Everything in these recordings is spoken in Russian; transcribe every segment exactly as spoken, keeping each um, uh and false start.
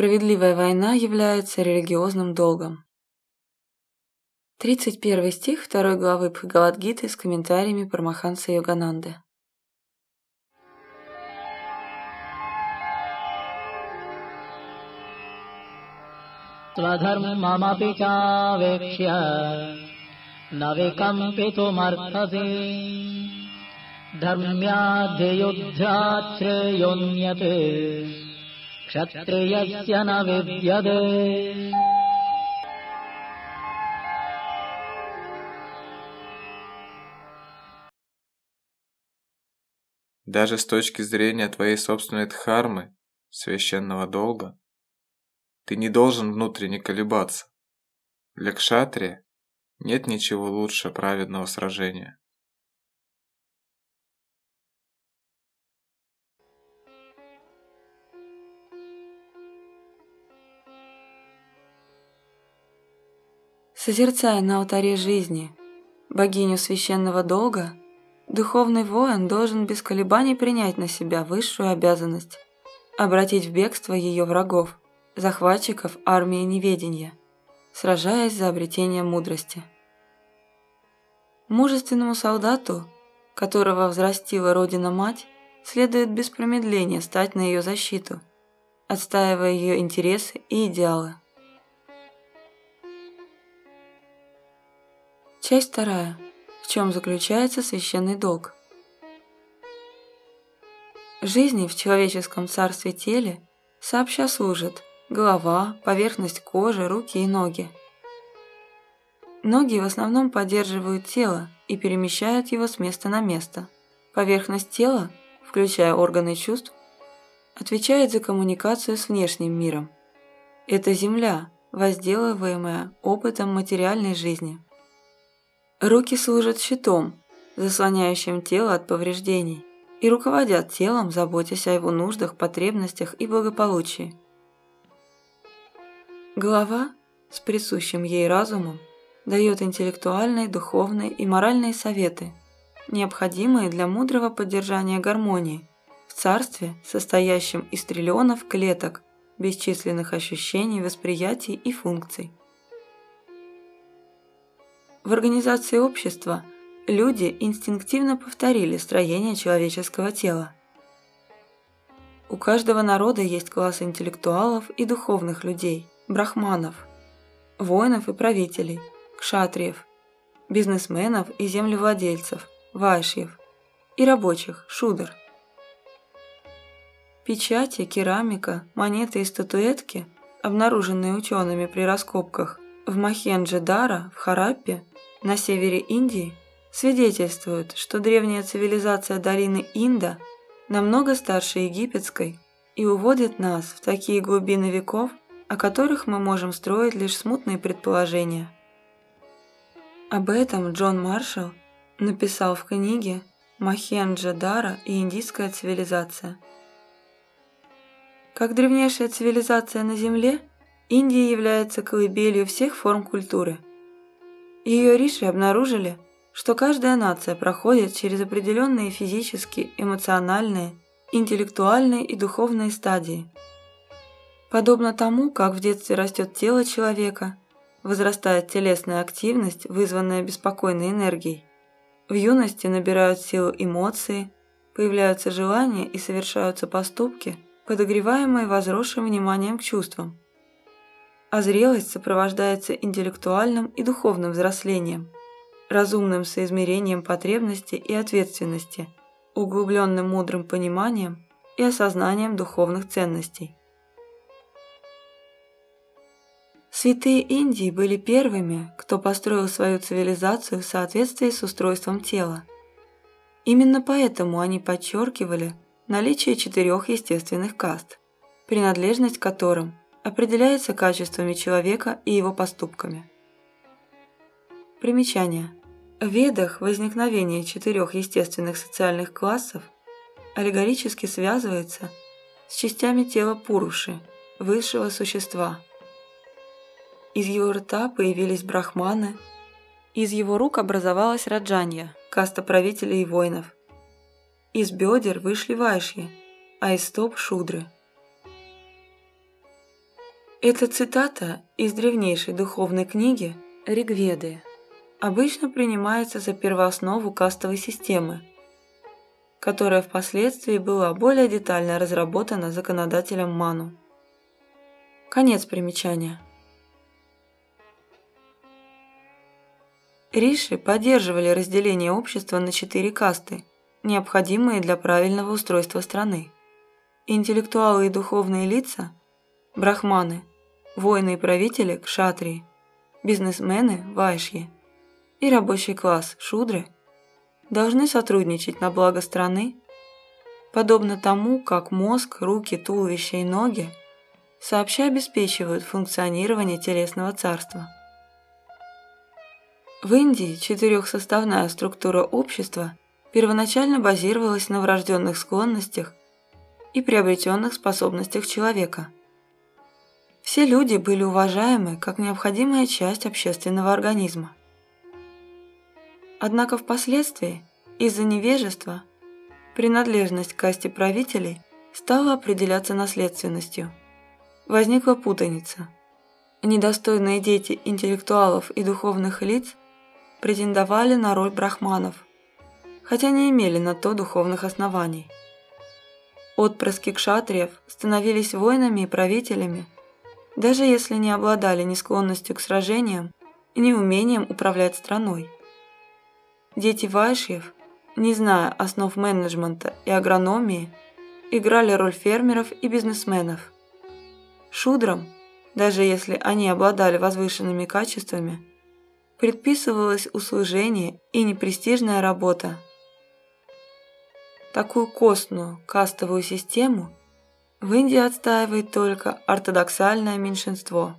Справедливая война является религиозным долгом. тридцать первый стих второй главы Бхагавад-гиты с комментариями Парамаханса Йогананды. स्वधर्ममपि चावेक्ष्य न विकम्पितुमर्हसि धर्म्याद्धियुद्ध्यात् श्रेयोऽन्यत् क्षत्रियस्य न विद्यते. Даже с точки зрения твоей собственной дхармы, священного долга, ты не должен внутренне колебаться. Для кшатрия нет ничего лучше праведного сражения. Созерцая на алтаре жизни богиню священного долга, духовный воин должен без колебаний принять на себя высшую обязанность, обратить в бегство ее врагов, захватчиков армии неведения, сражаясь за обретение мудрости. Мужественному солдату, которого взрастила Родина-Мать, следует без промедления стать на ее защиту, отстаивая ее интересы и идеалы. Часть вторая. В чем заключается священный долг? Жизни в человеческом царстве теле сообща служат голова, поверхность кожи, руки и ноги. Ноги в основном поддерживают тело и перемещают его с места на место. Поверхность тела, включая органы чувств, отвечает за коммуникацию с внешним миром. Это земля, возделываемая опытом материальной жизни. Руки служат щитом, заслоняющим тело от повреждений, и руководят телом, заботясь о его нуждах, потребностях и благополучии. Голова, с присущим ей разумом, дает интеллектуальные, духовные и моральные советы, необходимые для мудрого поддержания гармонии в царстве, состоящем из триллионов клеток, бесчисленных ощущений, восприятий и функций. В организации общества люди инстинктивно повторили строение человеческого тела. У каждого народа есть класс интеллектуалов и духовных людей, брахманов, воинов и правителей, кшатриев, бизнесменов и землевладельцев, вайшьев, и рабочих, шудр. Печати, керамика, монеты и статуэтки, обнаруженные учеными при раскопках в Мохенджо-Даро в Хараппе на севере Индии, свидетельствуют, что древняя цивилизация долины Инда намного старше египетской и уводит нас в такие глубины веков, о которых мы можем строить лишь смутные предположения. Об этом Джон Маршалл написал в книге «Мохенджо-Даро и индийская цивилизация». Как древнейшая цивилизация на Земле, Индия является колыбелью всех форм культуры. Ее риши обнаружили, что каждая нация проходит через определенные физические, эмоциональные, интеллектуальные и духовные стадии. Подобно тому, как в детстве растет тело человека, возрастает телесная активность, вызванная беспокойной энергией. В юности набирают силу эмоции, появляются желания и совершаются поступки, подогреваемые возросшим вниманием к чувствам. А зрелость сопровождается интеллектуальным и духовным взрослением, разумным соизмерением потребностей и ответственности, углубленным мудрым пониманием и осознанием духовных ценностей. Святые Индии были первыми, кто построил свою цивилизацию в соответствии с устройством тела. Именно поэтому они подчеркивали наличие четырех естественных каст, принадлежность к которым определяется качествами человека и его поступками. Примечание. В Ведах возникновение четырех естественных социальных классов аллегорически связывается с частями тела Пуруши, высшего существа. Из его рта появились брахманы, из его рук образовалась раджанья, каста правителей и воинов. Из бедер вышли вайшьи, а из стоп – шудры. Это цитата из древнейшей духовной книги Ригведы. Обычно принимается за первооснову кастовой системы, которая впоследствии была более детально разработана законодателем Ману. Конец примечания. Риши поддерживали разделение общества на четыре касты, необходимые для правильного устройства страны. Интеллектуалы и духовные лица – брахманы, воины и правители – кшатрии, бизнесмены – вайшьи и рабочий класс – шудры – должны сотрудничать на благо страны, подобно тому, как мозг, руки, туловище и ноги сообща обеспечивают функционирование телесного царства. В Индии четырехсоставная структура общества первоначально базировалась на врожденных склонностях и приобретенных способностях человека. Все люди были уважаемы как необходимая часть общественного организма. Однако впоследствии, из-за невежества, принадлежность к касте правителей стала определяться наследственностью. Возникла путаница. Недостойные дети интеллектуалов и духовных лиц претендовали на роль брахманов, хотя не имели на то духовных оснований. Отпрыски кшатриев становились воинами и правителями, даже если не обладали ни склонностью к сражениям, ни умением управлять страной. Дети вайшьев, не зная основ менеджмента и агрономии, играли роль фермеров и бизнесменов. Шудрам, даже если они обладали возвышенными качествами, предписывалось услужение и непрестижная работа. Такую костную кастовую систему в Индии отстаивает только ортодоксальное меньшинство.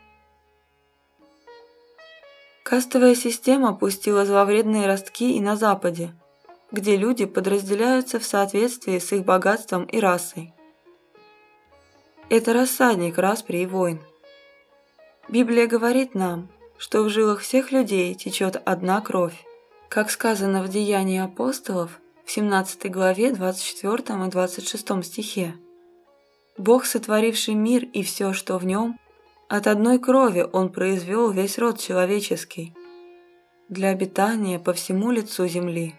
Кастовая система пустила зловредные ростки и на Западе, где люди подразделяются в соответствии с их богатством и расой. Это рассадник распри и войн. Библия говорит нам, что в жилах всех людей течет одна кровь, как сказано в Деянии апостолов в семнадцатой главе двадцать четвёртом и двадцать шестом стихе. Бог, сотворивший мир и все, что в нем, от одной крови Он произвел весь род человеческий для обитания по всему лицу земли.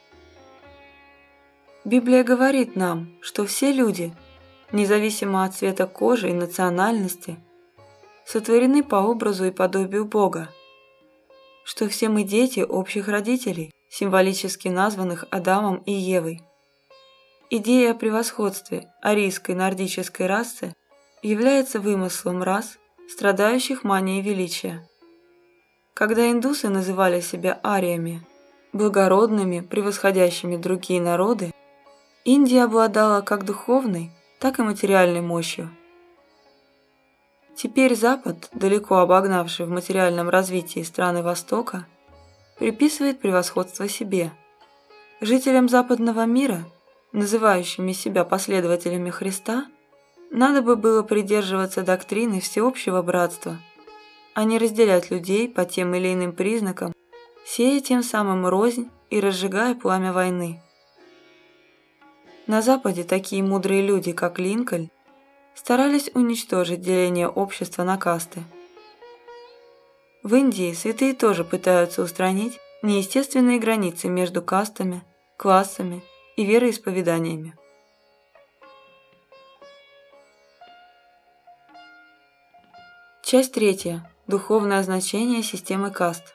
Библия говорит нам, что все люди, независимо от цвета кожи и национальности, сотворены по образу и подобию Бога, что все мы дети общих родителей, символически названных Адамом и Евой. Идея о превосходстве арийской нордической расы является вымыслом рас, страдающих манией величия. Когда индусы называли себя ариями, благородными, превосходящими другие народы, Индия обладала как духовной, так и материальной мощью. Теперь Запад, далеко обогнавший в материальном развитии страны Востока, приписывает превосходство себе. Жителям западного мира, называющими себя последователями Христа, надо бы было придерживаться доктрины всеобщего братства, а не разделять людей по тем или иным признакам, сея тем самым рознь и разжигая пламя войны. На Западе такие мудрые люди, как Линкольн, старались уничтожить деление общества на касты. В Индии святые тоже пытаются устранить неестественные границы между кастами, классами и вероисповеданиями. Часть третья. Духовное значение системы каст.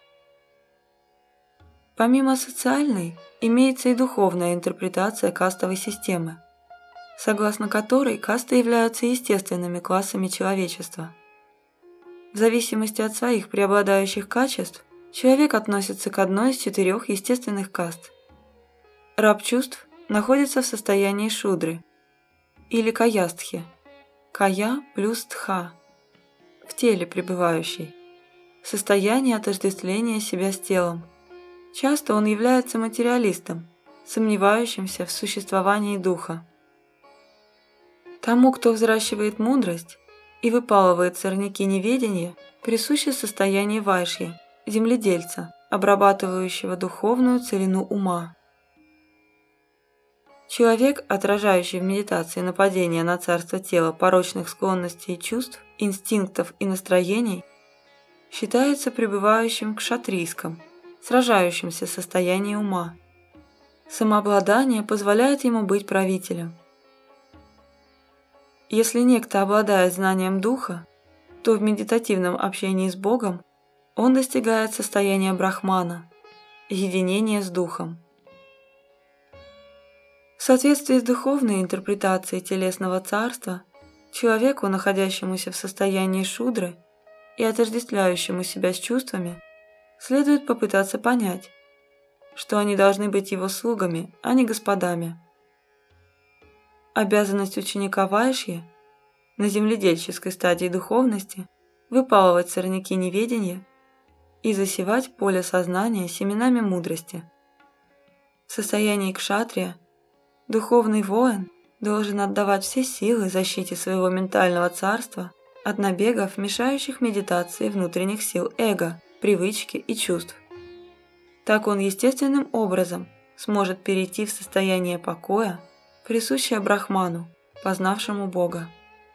Помимо социальной, имеется и духовная интерпретация кастовой системы, согласно которой касты являются естественными классами человечества. В зависимости от своих преобладающих качеств, человек относится к одной из четырех естественных каст. Раб чувств находится в состоянии шудры или каястхи, кая плюс тха, в теле пребывающий, состояние отождествления себя с телом. Часто он является материалистом, сомневающимся в существовании духа. Тому, кто взращивает мудрость и выпалывает сорняки неведения, присуще состояние вайшьи, земледельца, обрабатывающего духовную целину ума. Человек, отражающий в медитации нападение на царство тела порочных склонностей и чувств, инстинктов и настроений, считается пребывающим в кшатрийском, сражающемся состоянии ума. Самообладание позволяет ему быть правителем. Если некто обладает знанием духа, то в медитативном общении с Богом он достигает состояния брахмана, единения с духом. В соответствии с духовной интерпретацией телесного царства, человеку, находящемуся в состоянии шудры и отождествляющему себя с чувствами, следует попытаться понять, что они должны быть его слугами, а не господами. Обязанность ученика Вайшьи на земледельческой стадии духовности выпалывать сорняки неведения и засевать поле сознания семенами мудрости. В состоянии кшатрия духовный воин должен отдавать все силы защите своего ментального царства от набегов, мешающих медитации внутренних сил эго, привычки и чувств. Так он естественным образом сможет перейти в состояние покоя, присущее Брахману, познавшему Бога.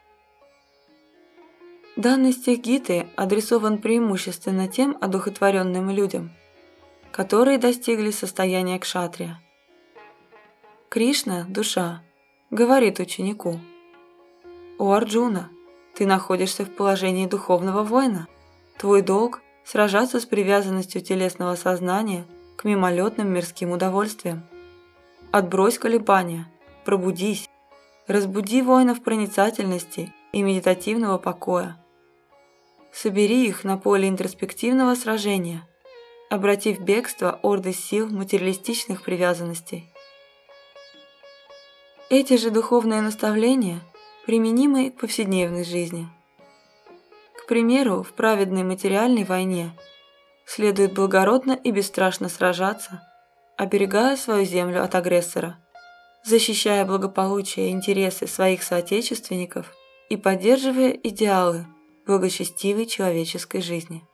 Данный стих Гиты адресован преимущественно тем одухотворенным людям, которые достигли состояния кшатрия. Кришна, душа, говорит ученику: «О Арджуна, ты находишься в положении духовного воина. Твой долг – сражаться с привязанностью телесного сознания к мимолетным мирским удовольствиям. Отбрось колебания, пробудись, разбуди воинов проницательности и медитативного покоя. Собери их на поле интроспективного сражения, обрати в бегство орды сил материалистичных привязанностей». Эти же духовные наставления применимы к повседневной жизни. К примеру, в праведной материальной войне следует благородно и бесстрашно сражаться, оберегая свою землю от агрессора, защищая благополучие и интересы своих соотечественников и поддерживая идеалы благочестивой человеческой жизни.